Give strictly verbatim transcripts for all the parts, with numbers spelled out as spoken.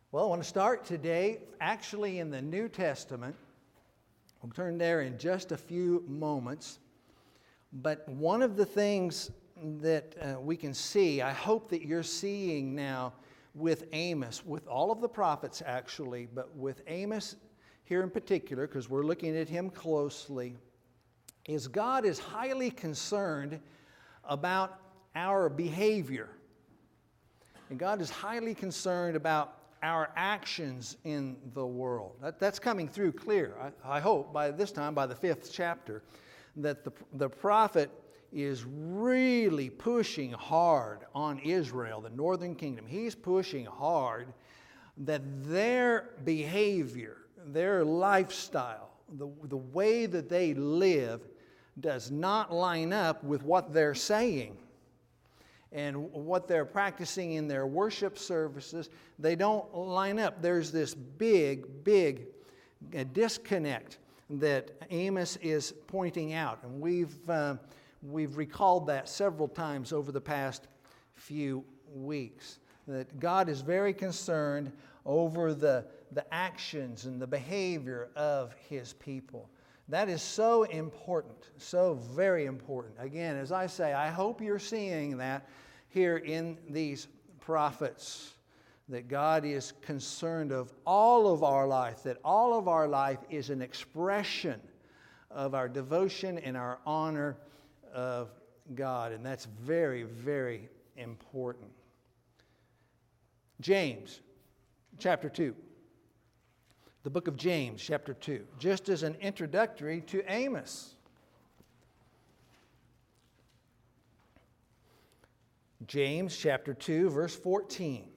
Well, I want to start today actually in the New Testament. We'll turn there in just a few moments. But one of the things that uh, we can see, I hope that you're seeing now with Amos, with all of the prophets actually, but with Amos here in particular, because we're looking at him closely, is God is highly concerned about our behavior. And God is highly concerned about our actions in the world. That, that's coming through clear, I, I hope, by this time, by the fifth chapter, that the, the prophet is really pushing hard on Israel, the northern kingdom. He's pushing hard that their behavior, their lifestyle, the, the way that they live does not line up with what they're saying. And what they're practicing in their worship services, they don't line up. There's this big, big disconnect that Amos is pointing out. And we've, uh, we've recalled that several times over the past few weeks. That God is very concerned over the, the actions and the behavior of His people. That is so important, so very important. Again, as I say, I hope you're seeing that here in these prophets, that God is concerned of all of our life, that all of our life is an expression of our devotion and our honor of God. And that's very, very important. James, chapter two. The book of James, chapter two, just as an introductory to Amos. James, chapter two, verse fourteen.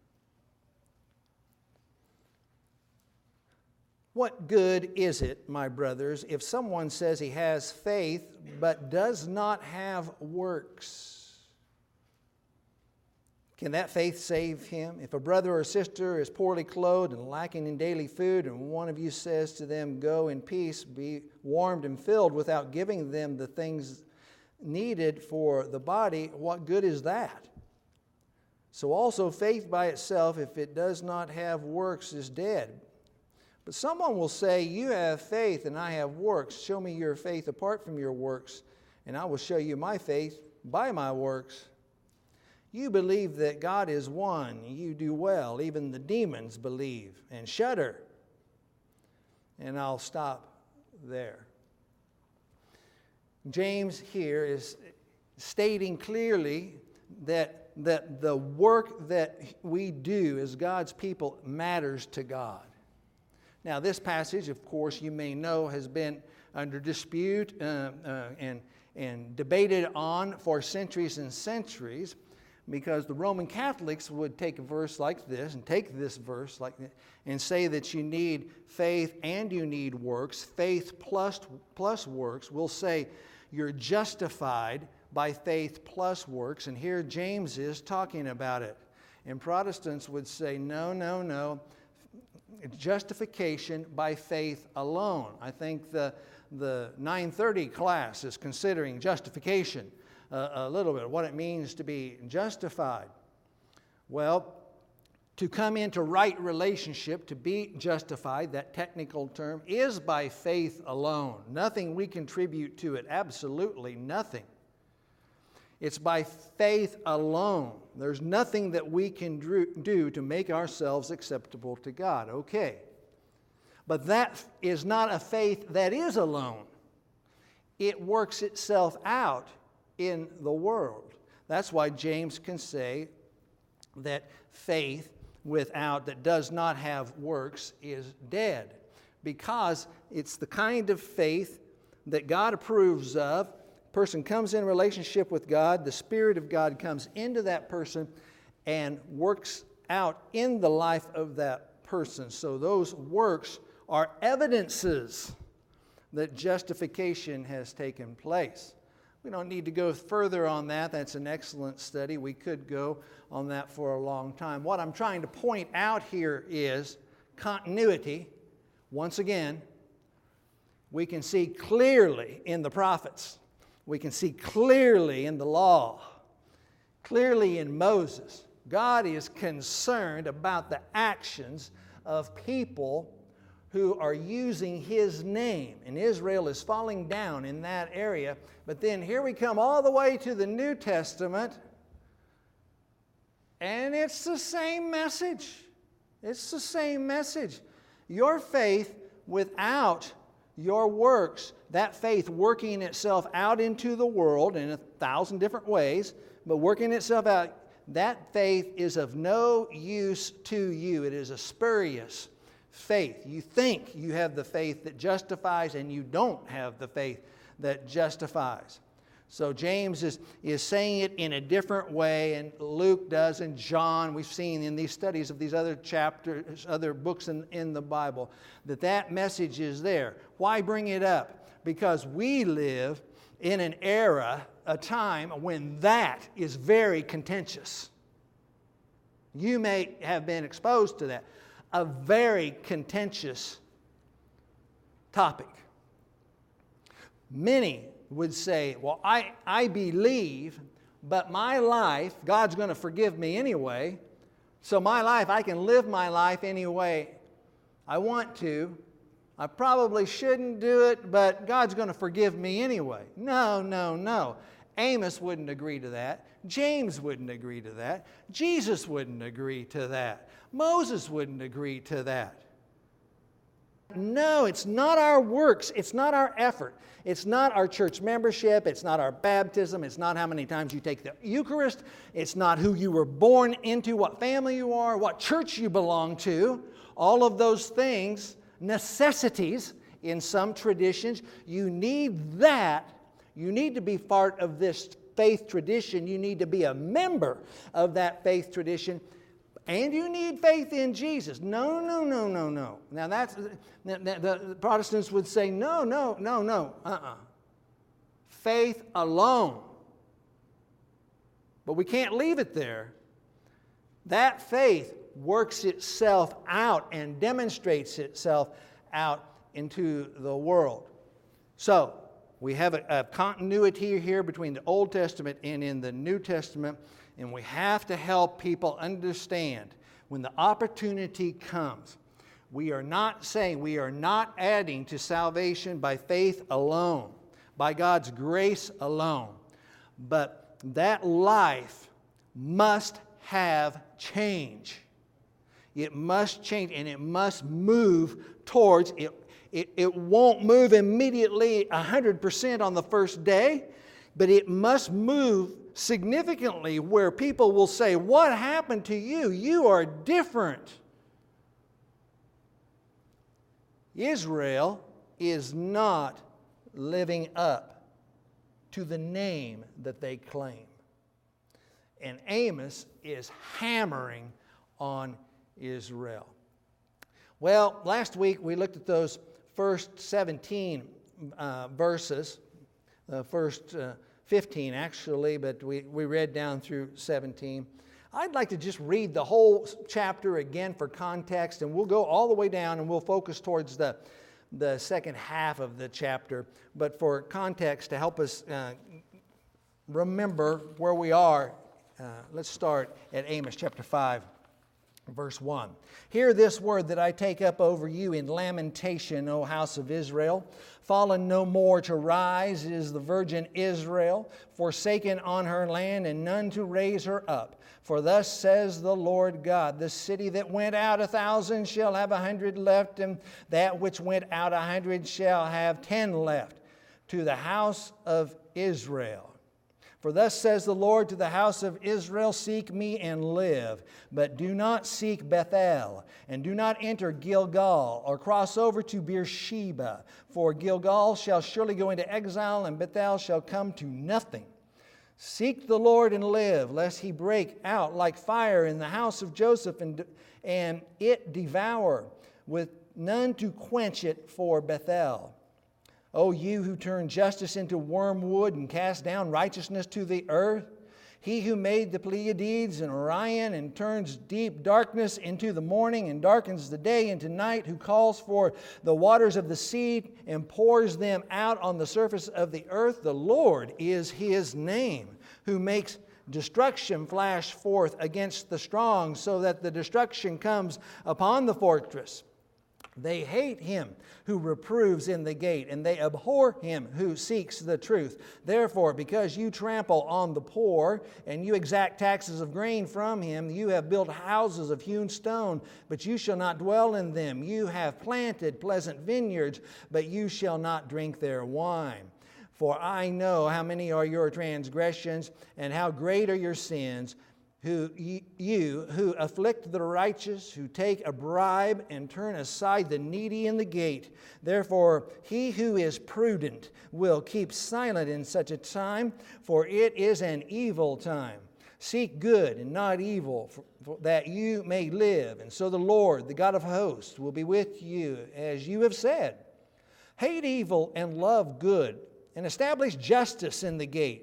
What good is it, my brothers, if someone says he has faith but does not have works? Can that faith save him? If a brother or sister is poorly clothed and lacking in daily food, and one of you says to them, "Go in peace, be warmed and filled," without giving them the things needed for the body, what good is that? So also faith by itself, if it does not have works, is dead. But someone will say, "You have faith and I have works. Show me your faith apart from your works, and I will show you my faith by my works." You believe that God is one. You do well. Even the demons believe and shudder. And I'll stop there. James here is stating clearly that, that the work that we do as God's people matters to God. Now, this passage, of course, you may know, has been under dispute uh, uh, and, and debated on for centuries and centuries, because the Roman Catholics would take a verse like this and take this verse like this and say that you need faith and you need works. Faith plus, plus works. We'll say you're justified by faith plus works. And here James is talking about it. And Protestants would say, no, no, no. Justification by faith alone. I think the, the nine thirty class is considering justification uh, a little bit, what it means to be justified. Well, to come into right relationship, to be justified, that technical term, is by faith alone. Nothing we contribute to it, absolutely nothing. It's by faith alone. There's nothing that we can do to make ourselves acceptable to God. Okay. But that is not a faith that is alone. It works itself out in the world. That's why James can say that faith without, that does not have works, is dead. Because it's the kind of faith that God approves of. Person comes in relationship with God, the Spirit of God comes into that person and works out in the life of that person. So those works are evidences that justification has taken place. We don't need to go further on that. That's an excellent study. We could go on that for a long time. What I'm trying to point out here is continuity. Once again, we can see clearly in the prophets. We can see clearly in the law, clearly in Moses, God is concerned about the actions of people who are using His name. And Israel is falling down in that area. But then here we come all the way to the New Testament, and it's the same message. It's the same message. Your faith without your works, that faith working itself out into the world in a thousand different ways, but working itself out, that faith is of no use to you. It is a spurious faith. You think you have the faith that justifies, and you don't have the faith that justifies. So James is, is saying it in a different way, and Luke does, and John, we've seen in these studies of these other chapters, other books in, in the Bible, that that message is there. Why bring it up? Because we live in an era, a time when that is very contentious. You may have been exposed to that. A very contentious topic. Many would say, well, I, I believe, but my life, God's going to forgive me anyway. So my life, I can live my life any way I want to. I probably shouldn't do it, but God's going to forgive me anyway. No, no, no. Amos wouldn't agree to that. James wouldn't agree to that. Jesus wouldn't agree to that. Moses wouldn't agree to that. No, it's not our works. It's not our effort. It's not our church membership. It's not our baptism. It's not how many times you take the Eucharist. It's not who you were born into, what family you are, what church you belong to. All of those things, necessities in some traditions. You need that. You need to be part of this faith tradition. You need to be a member of that faith tradition. And you need faith in Jesus. No, no, no, no, no. Now that's, the Protestants would say, no, no, no, no, uh-uh. Faith alone. But we can't leave it there. That faith works itself out and demonstrates itself out into the world. So, we have a, a continuity here between the Old Testament and in the New Testament. And we have to help people understand when the opportunity comes. We are not saying, we are not adding to salvation by faith alone, by God's grace alone. But that life must have change. It must change, and it must move towards it. It, it won't move immediately one hundred percent on the first day, but it must move significantly where people will say, what happened to you? You are different. Israel is not living up to the name that they claim. And Amos is hammering on Israel. Well, last week we looked at those first seventeen uh, verses, the uh, first uh, fifteen actually, but we, we read down through seventeen. I'd like to just read the whole chapter again for context, and we'll go all the way down and we'll focus towards the, the second half of the chapter. But for context, to help us uh, remember where we are, uh, let's start at Amos chapter five, verse one. Hear this word that I take up over you in lamentation, O house of Israel. Fallen no more to rise is the virgin Israel, forsaken on her land, and none to raise her up. For thus says the Lord God, the city that went out a thousand shall have a hundred left, and that which went out a hundred shall have ten left. To the house of Israel. For thus says the Lord to the house of Israel, seek me and live, but do not seek Bethel, and do not enter Gilgal, or cross over to Beersheba. For Gilgal shall surely go into exile, and Bethel shall come to nothing. Seek the Lord and live, lest he break out like fire in the house of Joseph, and, and it devour, with none to quench it for Bethel. O you who turn justice into wormwood and cast down righteousness to the earth, he who made the Pleiades and Orion and turns deep darkness into the morning and darkens the day into night, who calls for the waters of the sea and pours them out on the surface of the earth, the Lord is his name, who makes destruction flash forth against the strong, so that the destruction comes upon the fortress. They hate him who reproves in the gate, and they abhor him who seeks the truth. Therefore, because you trample on the poor, and you exact taxes of grain from him, you have built houses of hewn stone, but you shall not dwell in them. You have planted pleasant vineyards, but you shall not drink their wine. For I know how many are your transgressions, and how great are your sins. Who you who afflict the righteous, who take a bribe and turn aside the needy in the gate. Therefore, he who is prudent will keep silent in such a time, for it is an evil time. Seek good and not evil, for, for that you may live. And so the Lord, the God of hosts, will be with you, as you have said. Hate evil and love good, and establish justice in the gate.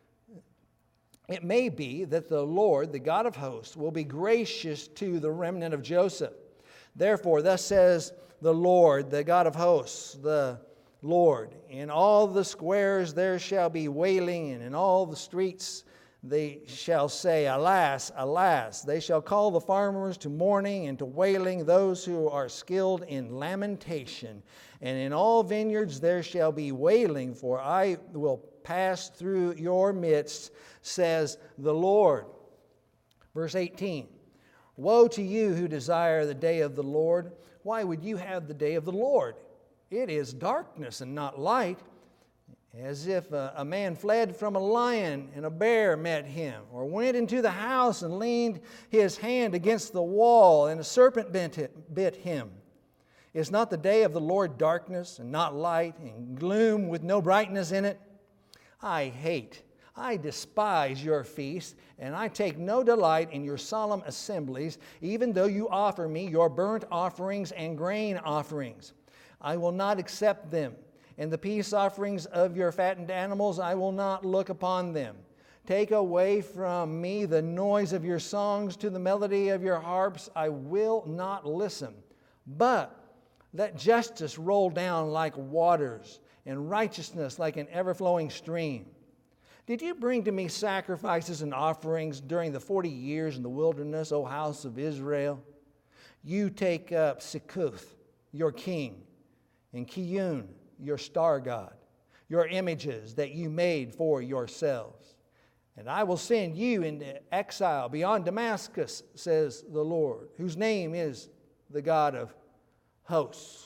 It may be that the Lord, the God of hosts, will be gracious to the remnant of Joseph. Therefore, thus says the Lord, the God of hosts, the Lord, in all the squares there shall be wailing, and in all the streets they shall say, Alas, alas. They shall call the farmers to mourning and to wailing, those who are skilled in lamentation. And in all vineyards there shall be wailing, for I will pass through your midst, says the Lord. Verse eighteen, Woe to you who desire the day of the Lord. Why would you have the day of the Lord? It is darkness and not light, as if a, a man fled from a lion and a bear met him, or went into the house and leaned his hand against the wall and a serpent bit, it, bit him. Is not the day of the Lord darkness and not light, and gloom with no brightness in it? I hate, I despise your feasts, and I take no delight in your solemn assemblies, even though you offer me your burnt offerings and grain offerings. I will not accept them, and the peace offerings of your fattened animals, I will not look upon them. Take away from me the noise of your songs, to the melody of your harps I will not listen. But let justice roll down like waters, and righteousness like an ever-flowing stream. Did you bring to me sacrifices and offerings during the forty years in the wilderness, O house of Israel? You take up Sikkuth, your king, and Kiyun, your star god, your images that you made for yourselves. And I will send you into exile beyond Damascus, says the Lord, whose name is the God of hosts.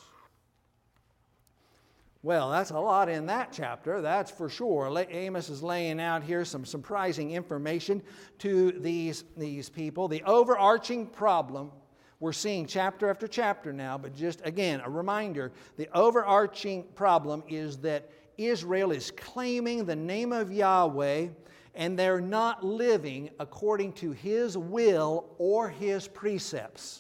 Well, that's a lot in that chapter, that's for sure. Amos is laying out here some surprising information to these, these people. The overarching problem, we're seeing chapter after chapter now, but just again, a reminder, the overarching problem is that Israel is claiming the name of Yahweh, and they're not living according to His will or His precepts.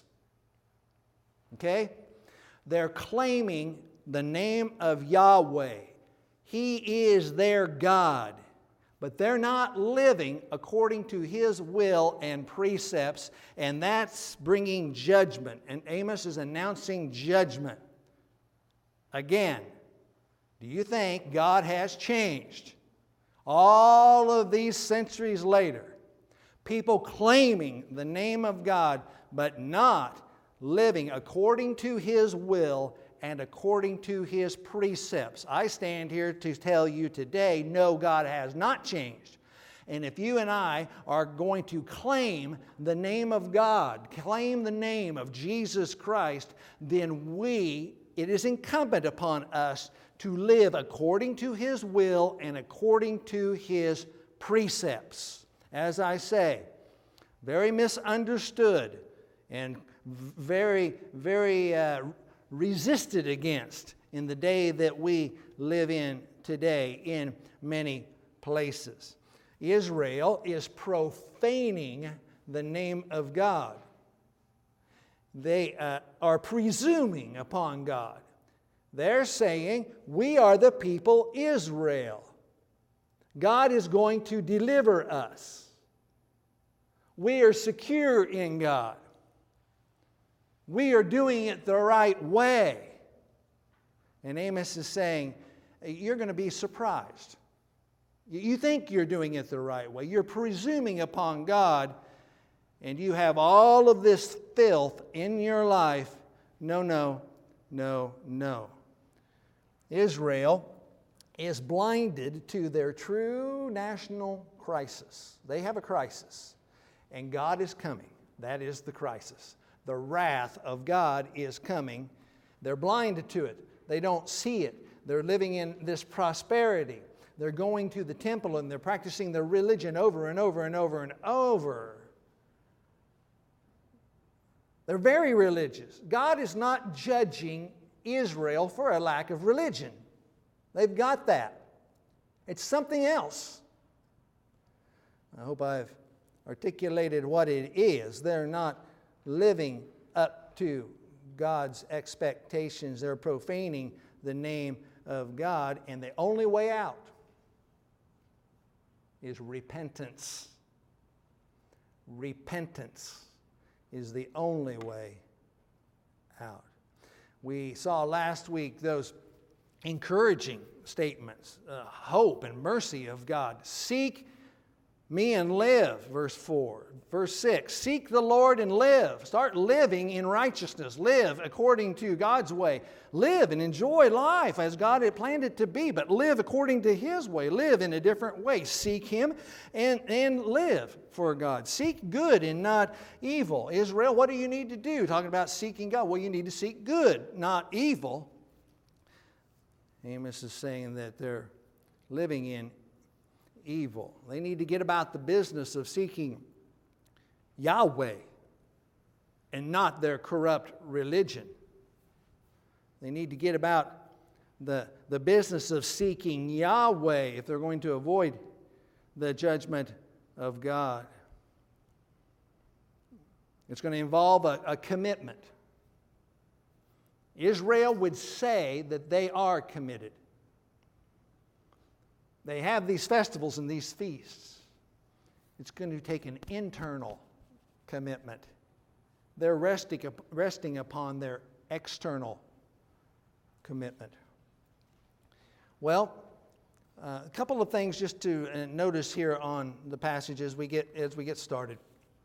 Okay? They're claiming the name of Yahweh. He is their God. But they're not living according to His will and precepts, and that's bringing judgment. And Amos is announcing judgment. Again, do you think God has changed? All of these centuries later, people claiming the name of God, but not living according to His will and according to His precepts. I stand here to tell you today, no, God has not changed. And if you and I are going to claim the name of God, claim the name of Jesus Christ, then we, it is incumbent upon us to live according to His will and according to His precepts. As I say, very misunderstood and very, very uh, resisted against in the day that we live in today in many places. Israel is profaning the name of God. They uh, are presuming upon God. They're saying, we are the people Israel. God is going to deliver us. We are secure in God. We are doing it the right way. And Amos is saying, you're going to be surprised. You think you're doing it the right way. You're presuming upon God, and you have all of this filth in your life. No, no, no, no. Israel is blinded to their true national crisis. They have a crisis, and God is coming. That is the crisis. The wrath of God is coming. They're blinded to it. They don't see it. They're living in this prosperity. They're going to the temple and they're practicing their religion over and over and over and over. They're very religious. God is not judging Israel for a lack of religion. They've got that. It's something else. I hope I've articulated what it is. They're not living up to God's expectations. They're profaning the name of God, and the only way out is repentance. Repentance is the only way out. We saw last week those encouraging statements, uh, hope and mercy of God. Seek me and live, verse four. Verse six, seek the Lord and live. Start living in righteousness. Live according to God's way. Live and enjoy life as God had planned it to be, but live according to His way. Live in a different way. Seek Him and, and live for God. Seek good and not evil. Israel, what do you need to do? Talking about seeking God. Well, you need to seek good, not evil. Amos is saying that they're living in evil. They need to get about the business of seeking Yahweh and not their corrupt religion. They need to get about the, the business of seeking Yahweh if they're going to avoid the judgment of God. It's going to involve a, a commitment. Israel would say that they are committed. They have these festivals and these feasts. It's going to take an internal commitment. They're resting, resting upon their external commitment. Well, uh, a couple of things just to uh, notice here on the passage as we get as we get started.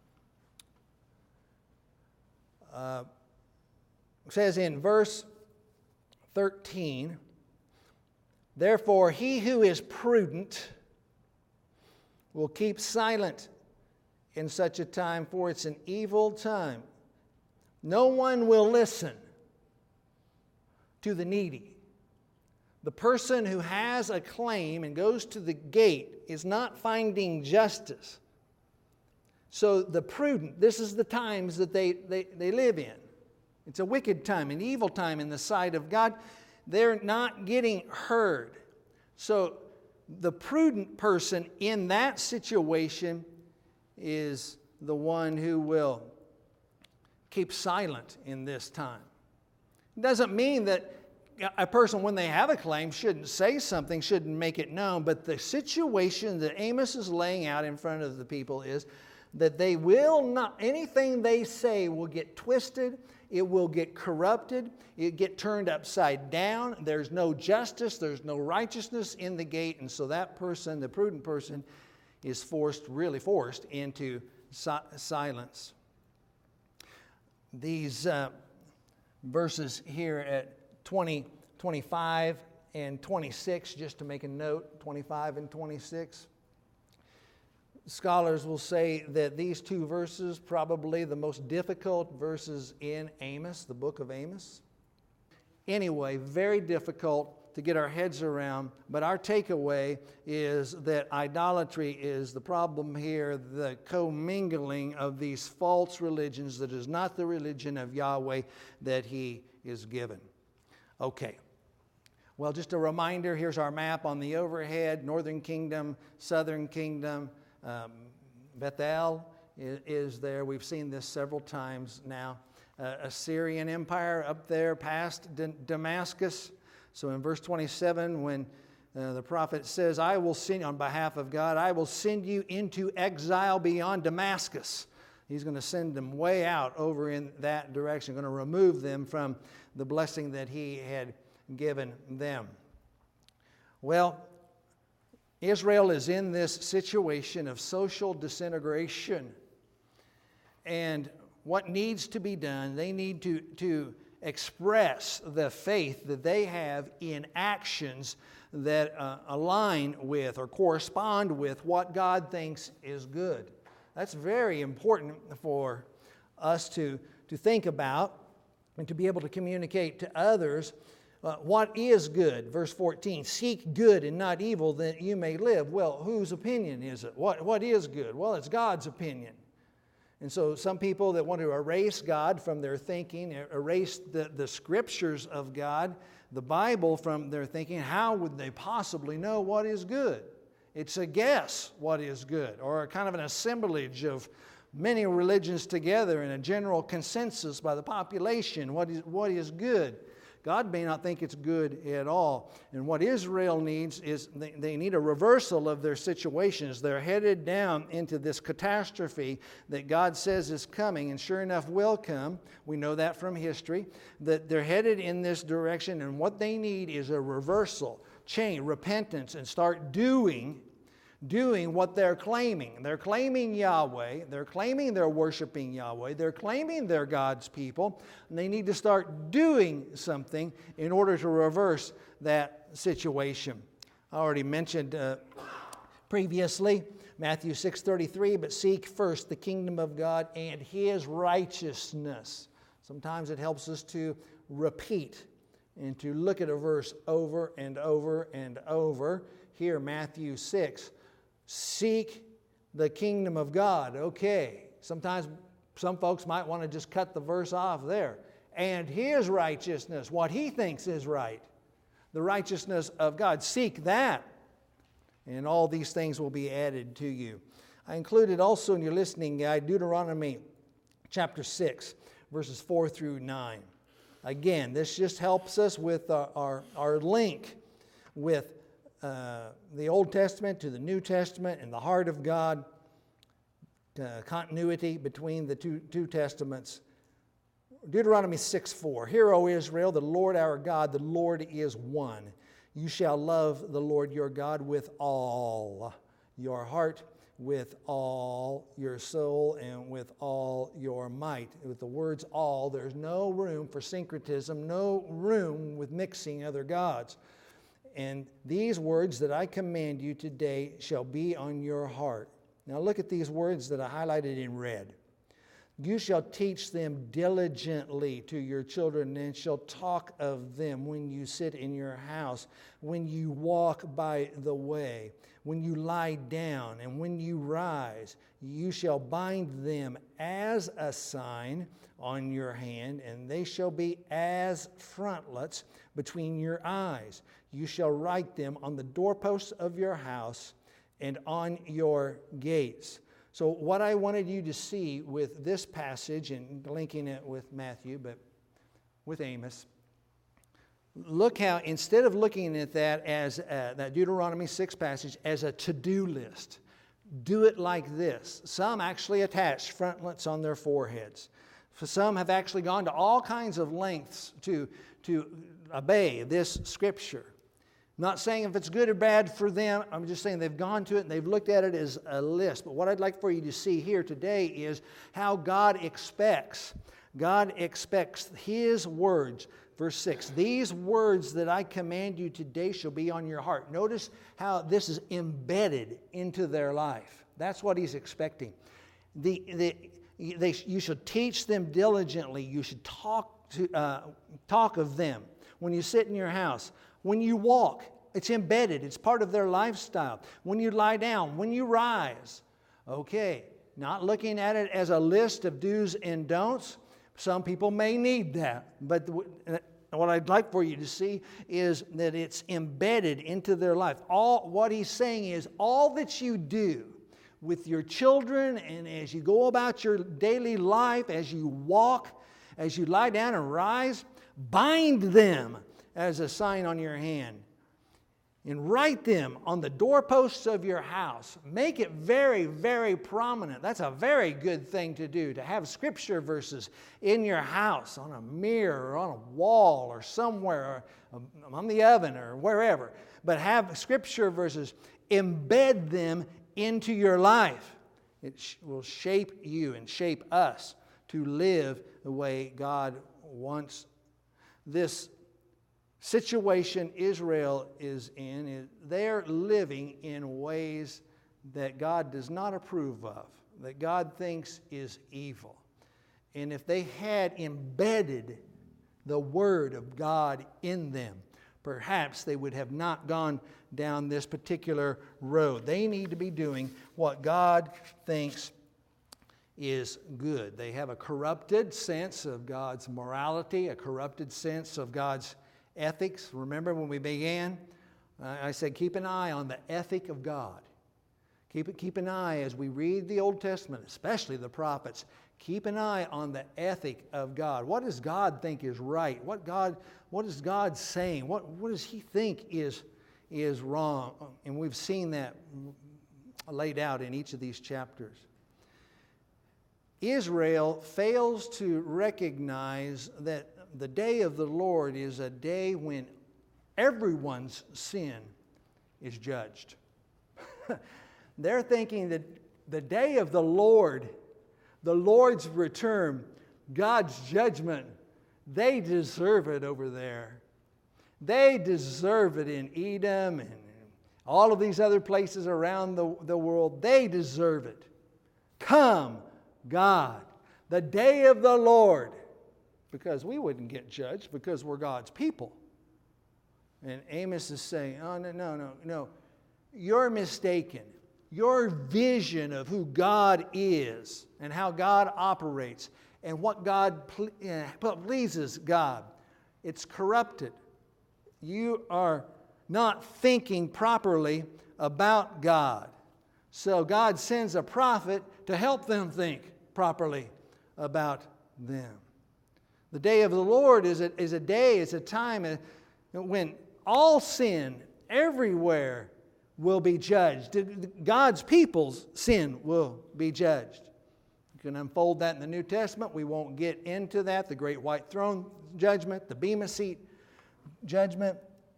Uh, it says in verse thirteen, therefore he who is prudent will keep silent in such a time, for it's an evil time. No one will listen to the needy. The person who has a claim and goes to the gate is not finding justice. So the prudent, this is the times that they, they, they live in. It's a wicked time, an evil time in the sight of God. They're not getting heard. So the prudent person in that situation is the one who will keep silent in this time. It doesn't mean that a person, when they have a claim, shouldn't say something, shouldn't make it known, but the situation that Amos is laying out in front of the people is that they will not, anything they say will get twisted, it will get corrupted, it get turned upside down. There's no justice, there's no righteousness in the gate, and so that person, the prudent person, is forced, really forced, into si- silence. These uh, verses here at twenty, twenty-five, and twenty-six, just to make a note, twenty-five and twenty-six. Scholars will say that these two verses, probably the most difficult verses in Amos, the book of Amos. Anyway, very difficult to get our heads around, but our takeaway is that idolatry is the problem here, the commingling of these false religions that is not the religion of Yahweh that He is given. Okay. Well, just a reminder, here's our map on the overhead, Northern Kingdom, Southern Kingdom. Um, Bethel is, is there. We've seen this several times now. Uh, Assyrian Empire up there past D- Damascus. So in verse twenty-seven, when uh, the prophet says, I will send, on behalf of God, I will send you into exile beyond Damascus. He's going to send them way out over in that direction, going to remove them from the blessing that He had given them. Well, Israel is in this situation of social disintegration. And what needs to be done, they need to, to express the faith that they have in actions that uh, align with or correspond with what God thinks is good. That's very important for us to, to think about and to be able to communicate to others uh, what is good. Verse fourteen, seek good and not evil that you may live. Well, whose opinion is it? What, what is good? Well, it's God's opinion. And so some people that want to erase God from their thinking, erase the, the scriptures of God, the Bible from their thinking, how would they possibly know what is good? It's a guess what is good, or a kind of an assemblage of many religions together in a general consensus by the population what is, what is good. God may not think it's good at all. And what Israel needs is they, they need a reversal of their situations. They're headed down into this catastrophe that God says is coming, and sure enough will come. We know that from history, that they're headed in this direction, and what they need is a reversal, change, repentance, and start doing doing what they're claiming. They're claiming Yahweh. They're claiming they're worshiping Yahweh. They're claiming they're God's people. And they need to start doing something in order to reverse that situation. I already mentioned uh, previously, Matthew six thirty-three, but seek first the kingdom of God and His righteousness. Sometimes it helps us to repeat and to look at a verse over and over and over. Here, Matthew six, seek the kingdom of God. Okay, sometimes some folks might want to just cut the verse off there. And His righteousness, what He thinks is right. The righteousness of God. Seek that. And all these things will be added to you. I included also in your listening guide Deuteronomy chapter six, verses four through nine. Again, this just helps us with our, our, our link with Uh, the Old Testament to the New Testament and the heart of God, uh, continuity between the two, two Testaments. Deuteronomy six four, Hear, O Israel, the Lord our God, the Lord is one. You shall love the Lord your God with all your heart, with all your soul, and with all your might. With the words all, there's no room for syncretism, no room with mixing other gods. And these words that I command you today shall be on your heart. Now look at these words that I highlighted in red. You shall teach them diligently to your children, and shall talk of them when you sit in your house, when you walk by the way, when you lie down, and when you rise. You shall bind them as a sign on your hand, and they shall be as frontlets between your eyes. You shall write them on the doorposts of your house and on your gates. So what I wanted you to see with this passage, and linking it with Matthew, but with Amos, look how instead of looking at that as uh, that Deuteronomy six passage as a to-do list, do it like this. Some actually attach frontlets on their foreheads. Some have actually gone to all kinds of lengths to, to obey this scripture. Not saying if it's good or bad for them. I'm just saying they've gone to it and they've looked at it as a list. But what I'd like for you to see here today is how God expects. God expects His words. Verse six, these words that I command you today shall be on your heart. Notice how this is embedded into their life. That's what He's expecting. The, the, they, you should teach them diligently. You should talk, to, uh, talk of them when you sit in your house. When you walk, it's embedded. It's part of their lifestyle. When you lie down, when you rise. Okay, not looking at it as a list of do's and don'ts. Some people may need that. But what I'd like for you to see is that it's embedded into their life. All what He's saying is all that you do with your children and as you go about your daily life, as you walk, as you lie down and rise, bind them as a sign on your hand, and write them on the doorposts of your house. Make it very, very prominent. That's a very good thing to do, to have scripture verses in your house, on a mirror, or on a wall, or somewhere, or on the oven, or wherever. But have scripture verses embed them into your life. It sh- will shape you and shape us to live the way God wants. This situation Israel is in, is they're living in ways that God does not approve of, that God thinks is evil. And if they had embedded the Word of God in them, perhaps they would have not gone down this particular road. They need to be doing what God thinks is good. They have a corrupted sense of God's morality, a corrupted sense of God's ethics. Remember when we began, uh, I said keep an eye on the ethic of God. Keep, keep an eye as we read the Old Testament, especially the prophets. Keep an eye on the ethic of God. What does God think is right? What God, what is God saying? What, what does He think is, is wrong? And we've seen that laid out in each of these chapters. Israel fails to recognize that the day of the Lord is a day when everyone's sin is judged. They're thinking that the day of the Lord, the Lord's return, God's judgment, they deserve it over there. They deserve it in Edom and all of these other places around the, the world. They deserve it. Come, God, the day of the Lord. Because we wouldn't get judged because we're God's people. And Amos is saying, oh, no, no, no, no. You're mistaken. Your vision of who God is and how God operates and what God pleases God, it's corrupted. You are not thinking properly about God. So God sends a prophet to help them think properly about them. The day of the Lord is a, is a day, is a time when all sin everywhere will be judged. God's people's sin will be judged. You can unfold that in the New Testament. We won't get into that. The great white throne judgment, the Bema seat judgment.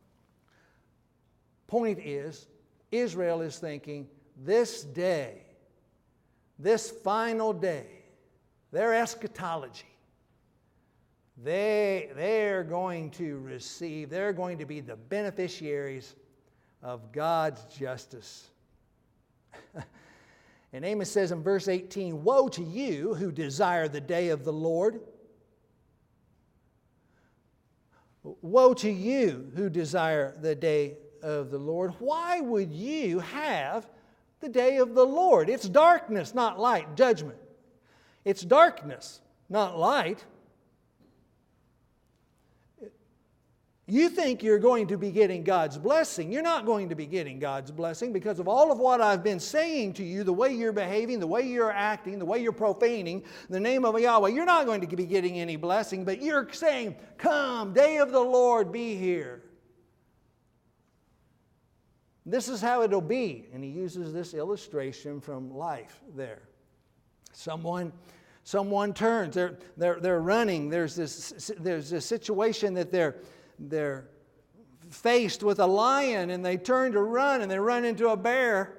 Point is, Israel is thinking, this day, this final day, their eschatology, they, they're going to receive, they're going to be the beneficiaries of God's justice. And Amos says in verse eighteen, woe to you who desire the day of the Lord. Woe to you who desire the day of the Lord. Why would you have the day of the Lord? It's darkness, not light. Judgment. It's darkness, not light. You think you're going to be getting God's blessing. You're not going to be getting God's blessing because of all of what I've been saying to you, the way you're behaving, the way you're acting, the way you're profaning the name of Yahweh. You're not going to be getting any blessing, but you're saying, come, day of the Lord, be here. This is how it'll be. And he uses this illustration from life there. Someone, someone turns. They're, they're, they're running. There's this, there's this situation that they're They're faced with a lion and they turn to run and they run into a bear.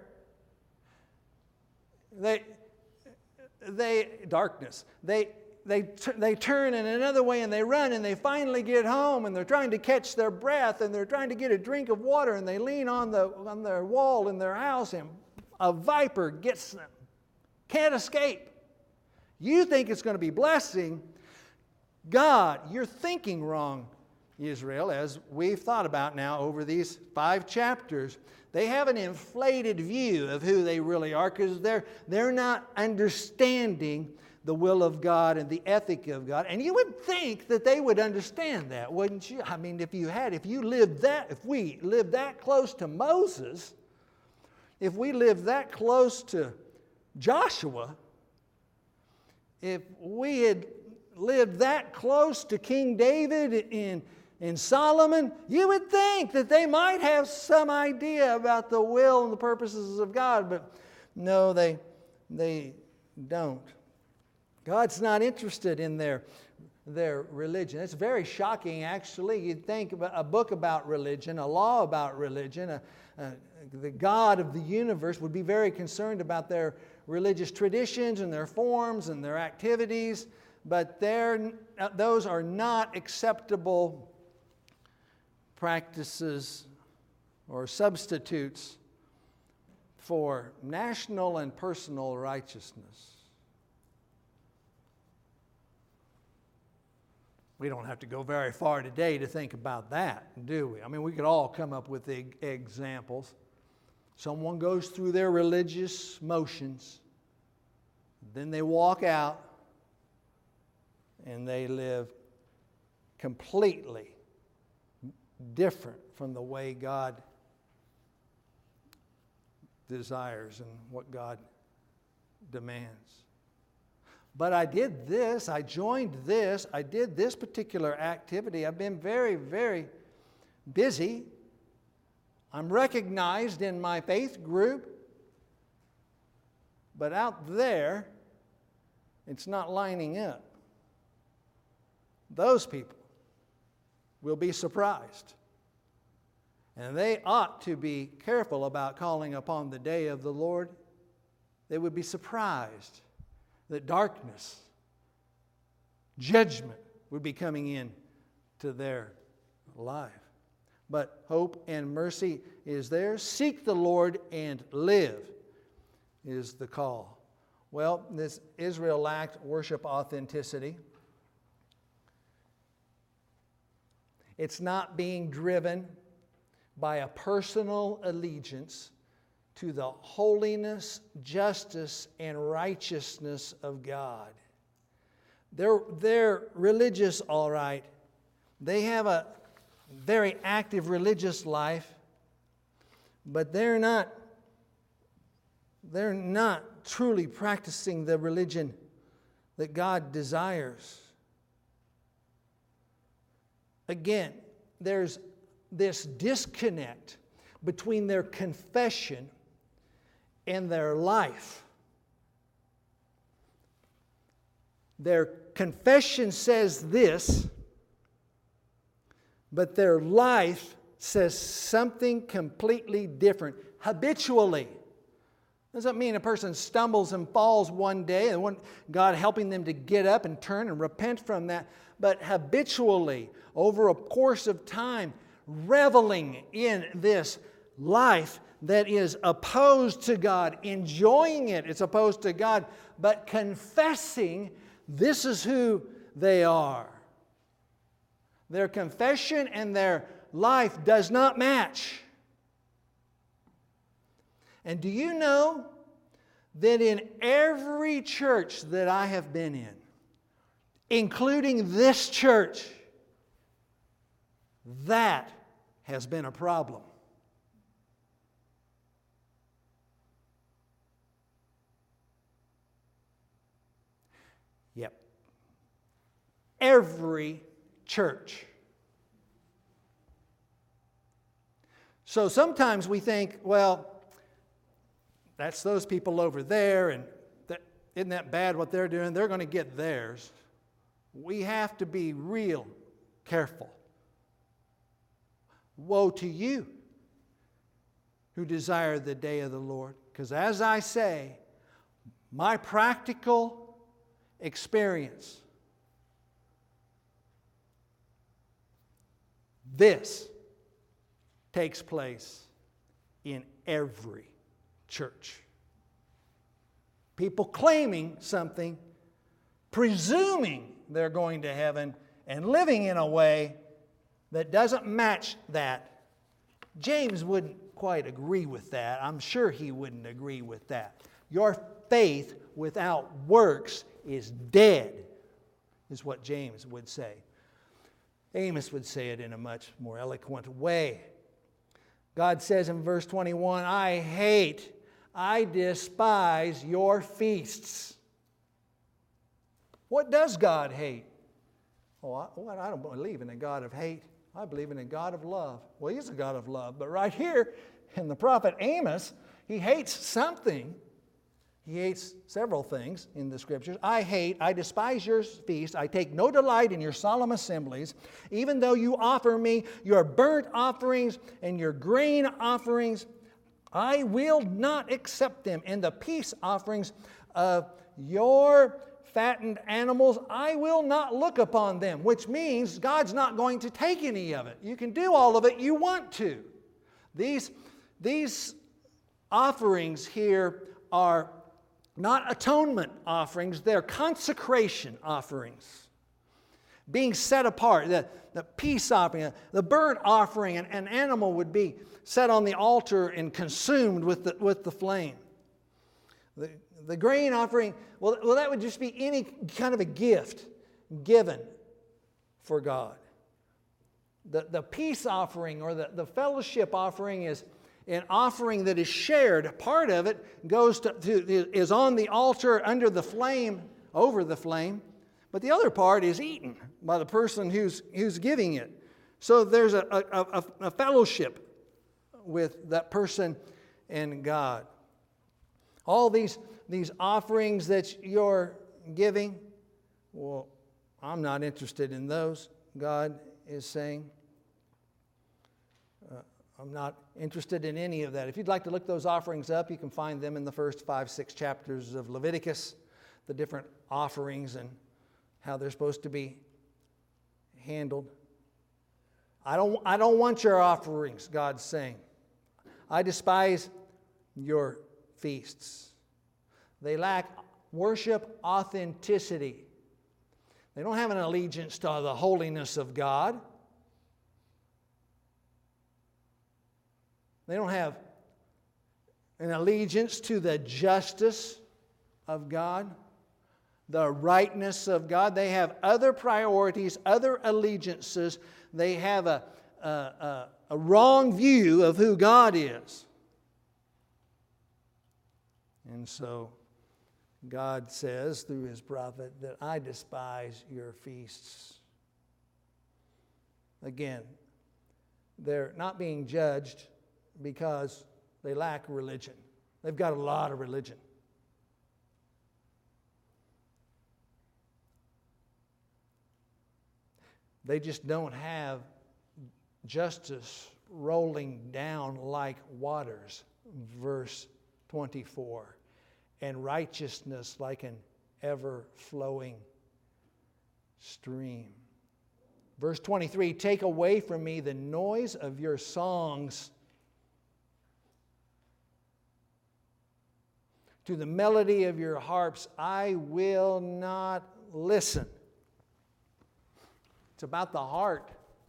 They, they, darkness. They, they, they turn in another way and they run and they finally get home and they're trying to catch their breath and they're trying to get a drink of water and they lean on the, on their wall in their house and a viper gets them. Can't escape. You think it's going to be blessing. God, you're thinking wrong. Israel, as we've thought about now over these five chapters, they have an inflated view of who they really are because they're, they're not understanding the will of God and the ethic of God. And you would think that they would understand that, wouldn't you? I mean, if you had, if you lived that, if we lived that close to Moses, if we lived that close to Joshua, if we had lived that close to King David in In Solomon, you would think that they might have some idea about the will and the purposes of God, but no, they, they don't. God's not interested in their, their religion. It's very shocking, actually. You'd think about a book about religion, a law about religion, a, a the God of the universe would be very concerned about their religious traditions and their forms and their activities, but those are not acceptable practices or substitutes for national and personal righteousness. We don't have to go very far today to think about that, do we? I mean, we could all come up with e- examples. Someone goes through their religious motions, then they walk out, and they live completely different from the way God desires and what God demands. But I did this, I joined this, I did this particular activity. I've been very, very busy. I'm recognized in my faith group, but out there, it's not lining up. Those people will be surprised. And they ought to be careful about calling upon the day of the Lord. They would be surprised that darkness, judgment would be coming in to their life. But hope and mercy is there. Seek the Lord and live is the call. Well, this Israel lacked worship authenticity. It's not being driven by a personal allegiance to the holiness, justice, and righteousness of God. They're, they're religious, all right. They have a very active religious life, but they're not, they're not truly practicing the religion that God desires. Again, there's this disconnect between their confession and their life. Their confession says this, but their life says something completely different, habitually. Doesn't mean a person stumbles and falls one day and one, God helping them to get up and turn and repent from that, but habitually, over a course of time, reveling in this life that is opposed to God, enjoying it, it's opposed to God, but confessing this is who they are. Their confession and their life does not match. And do you know that in every church that I have been in, including this church, that has been a problem. Yep. Every church. So sometimes we think, well, that's those people over there, and that, isn't that bad what they're doing? They're going to get theirs. We have to be real careful. Woe to you who desire the day of the Lord. Because as I say, my practical experience, this takes place in every church. People claiming something, presuming they're going to heaven, and living in a way that doesn't match that. James wouldn't quite agree with that. I'm sure he wouldn't agree with that. Your faith without works is dead, is what James would say. Amos would say it in a much more eloquent way. God says in verse twenty-one, I hate, I despise your feasts. What does God hate? Oh, I, well, I don't believe in a God of hate. I believe in a God of love. Well, He's a God of love. But right here in the prophet Amos, he hates something. He hates several things in the Scriptures. I hate, I despise your feast. I take no delight in your solemn assemblies, even though you offer me your burnt offerings and your grain offerings. I will not accept them. And the peace offerings of your fattened animals, I will not look upon them, which means God's not going to take any of it. You can do all of it you want to. These, these offerings here are not atonement offerings, they're consecration offerings. Being set apart, the, the peace offering, the burnt offering, an, an animal would be set on the altar and consumed with the, with the flame. The, the grain offering, well, well, that would just be any kind of a gift given for God. The, the peace offering or the, the fellowship offering is an offering that is shared. Part of it goes to, to is on the altar under the flame, over the flame, but the other part is eaten by the person who's who's giving it. So there's a, a, a, a fellowship with that person and God. All these, these offerings that you're giving, well, I'm not interested in those, God is saying. Uh, I'm not interested in any of that. If you'd like to look those offerings up, you can find them in the first five, six chapters of Leviticus, the different offerings and how they're supposed to be handled. I don't, I don't want your offerings, God's saying. I despise your feasts. They lack worship authenticity. They don't have an allegiance to the holiness of God. They don't have an allegiance to the justice of God, the rightness of God. They have other priorities, other allegiances. They have a, a, a, a wrong view of who God is. And so God says through His prophet that I despise your feasts. Again, they're not being judged because they lack religion. They've got a lot of religion. They just don't have justice rolling down like waters, verse twenty-four, and righteousness like an ever-flowing stream. Verse twenty-three, take away from me the noise of your songs. To the melody of your harps, I will not listen. It's about the heart.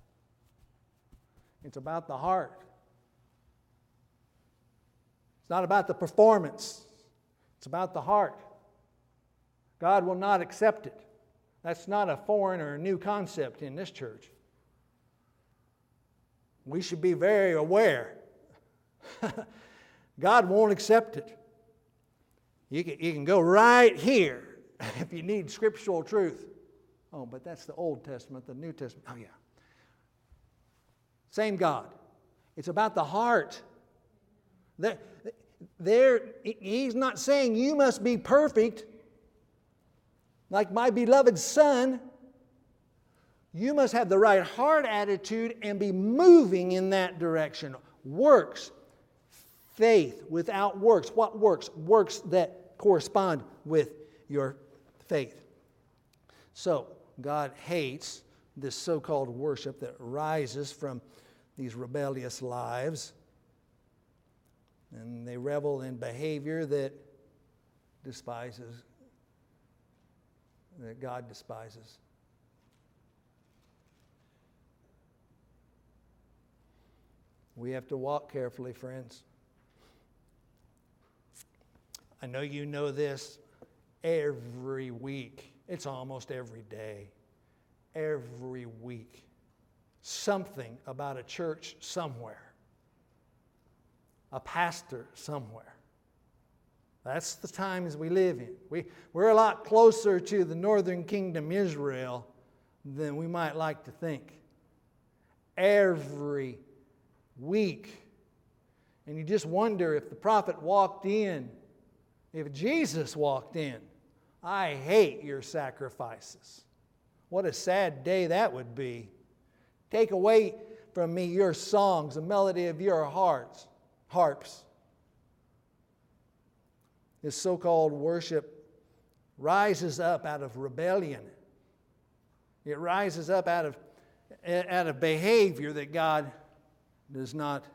It's about the heart. It's not about the performance. It's about the heart. God will not accept it. That's not a foreign or a new concept in this church. We should be very aware. God won't accept it. You can, you can go right here if you need scriptural truth. Oh, but that's the Old Testament, the New Testament. Oh, yeah. Same God. It's about the heart. There, there, He's not saying you must be perfect like my beloved Son. You must have the right heart attitude and be moving in that direction. Works. Faith without works. What works? Works that correspond with your faith. So, God hates this so-called worship that rises from these rebellious lives. And they revel in behavior that despises, that God despises. We have to walk carefully, friends. I know you know this every week. It's almost every day. Every week. Something about a church somewhere. A pastor somewhere. That's the times we live in. We, we're a lot closer to the northern kingdom Israel than we might like to think. Every week. And you just wonder if the prophet walked in, if Jesus walked in, I hate your sacrifices. What a sad day that would be. Take away from me your songs, the melody of your hearts, harps. this so-called worship rises up out of rebellion. It rises up out of, out of behavior that God does not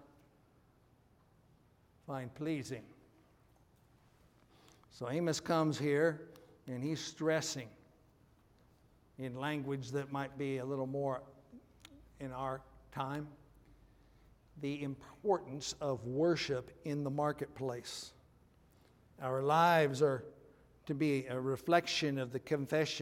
find pleasing. So Amos comes here and he's stressing in language that might be a little more in our time the importance of worship in the marketplace. Our lives are to be a reflection of the confession.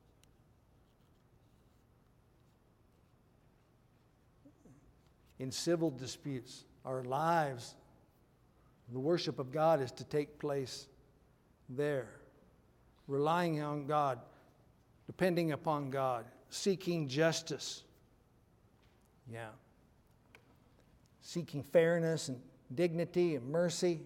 In civil disputes, our lives, the worship of God is to take place there. Relying on God, depending upon God, seeking justice. Yeah. Seeking fairness and dignity and mercy.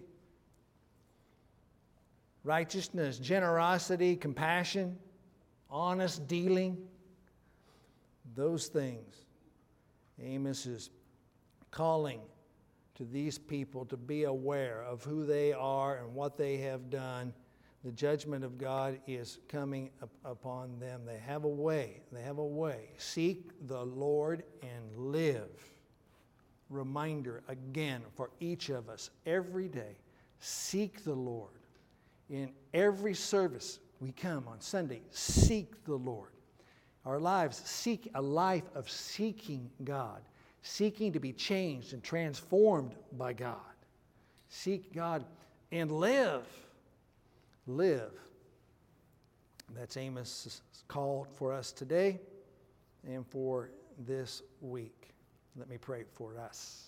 Righteousness, generosity, compassion, honest dealing. Those things. Amos is calling to these people to be aware of who they are and what they have done. The judgment of God is coming up upon them. They have a way. They have a way. Seek the Lord and live. Reminder again for each of us every day. Seek the Lord. In every service we come on Sunday, seek the Lord. Our lives seek a life of seeking God. Seeking to be changed and transformed by God. Seek God and live. Live. That's Amos' call for us today and for this week. Let me pray for us.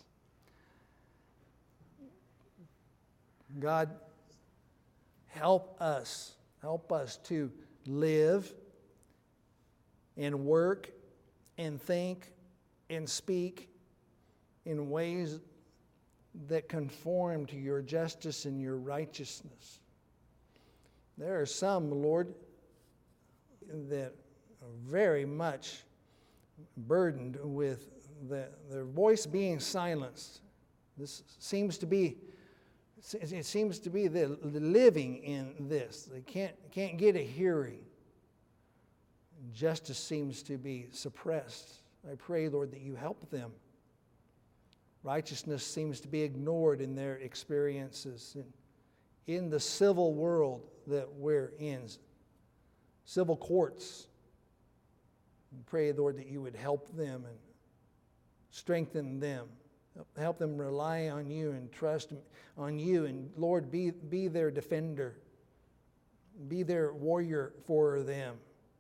God, help us. Help us to live and work and think and speak in ways that conform to your justice and your righteousness. There are some, Lord, that are very much burdened with the, their voice being silenced. This seems to be, it seems to be the, the living in this. They can't, can't get a hearing. Justice seems to be suppressed. I pray, Lord, that you help them. Righteousness seems to be ignored in their experiences. In, in the civil world that we're in, civil courts, I pray, Lord, that you would help them and strengthen them. Help them rely on you and trust on you. And Lord, be, be their defender. Be their warrior for them.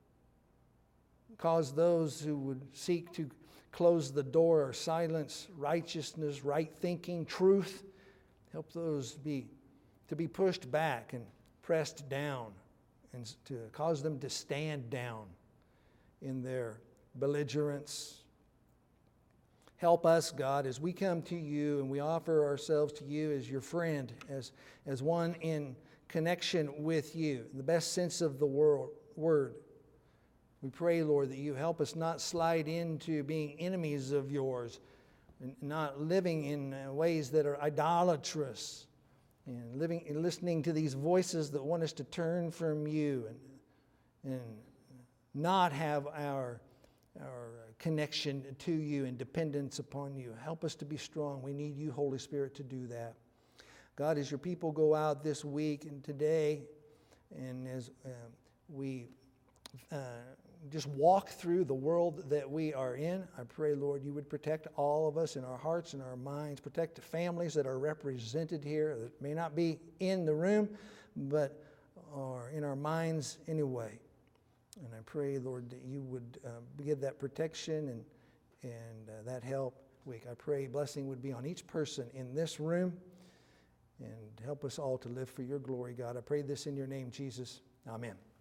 Cause those who would seek to close the door or silence righteousness, right thinking, truth, help those be to be pushed back and pressed down, and to cause them to stand down in their belligerence. Help us, God, as we come to you and we offer ourselves to you as your friend, as, as one in connection with you, in the best sense of the world, word. We pray, Lord, that you help us not slide into being enemies of yours, and not living in ways that are idolatrous, and living and listening to these voices that want us to turn from you and, and not have our, our connection to you and dependence upon you. Help us to be strong. We need you, Holy Spirit, to do that. God, as your people go out this week and today, and as uh, we uh, just walk through the world that we are in, I pray, Lord, you would protect all of us in our hearts and our minds. Protect the families that are represented here that may not be in the room, but are in our minds anyway. And I pray, Lord, that you would uh, give that protection and, and uh, that help week. I pray blessing would be on each person in this room, and help us all to live for your glory, God. I pray this in your name, Jesus. Amen.